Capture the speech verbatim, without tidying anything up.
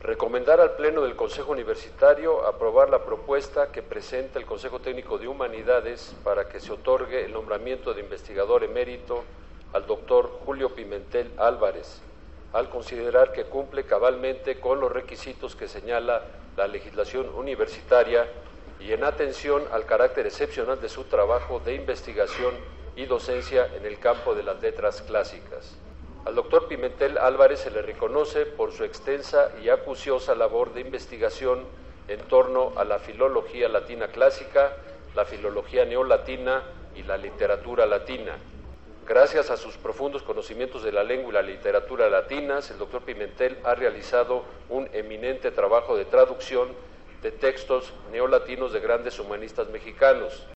Recomendar al Pleno del Consejo Universitario aprobar la propuesta que presenta el Consejo Técnico de Humanidades para que se otorgue el nombramiento de investigador emérito al doctor Julio Pimentel Álvarez, al considerar que cumple cabalmente con los requisitos que señala la legislación universitaria y en atención al carácter excepcional de su trabajo de investigación y docencia en el campo de las letras clásicas. Al doctor Pimentel Álvarez se le reconoce por su extensa y acuciosa labor de investigación en torno a la filología latina clásica, la filología neolatina y la literatura latina. Gracias a sus profundos conocimientos de la lengua y la literatura latinas, el doctor Pimentel ha realizado un eminente trabajo de traducción de textos neolatinos de grandes humanistas mexicanos.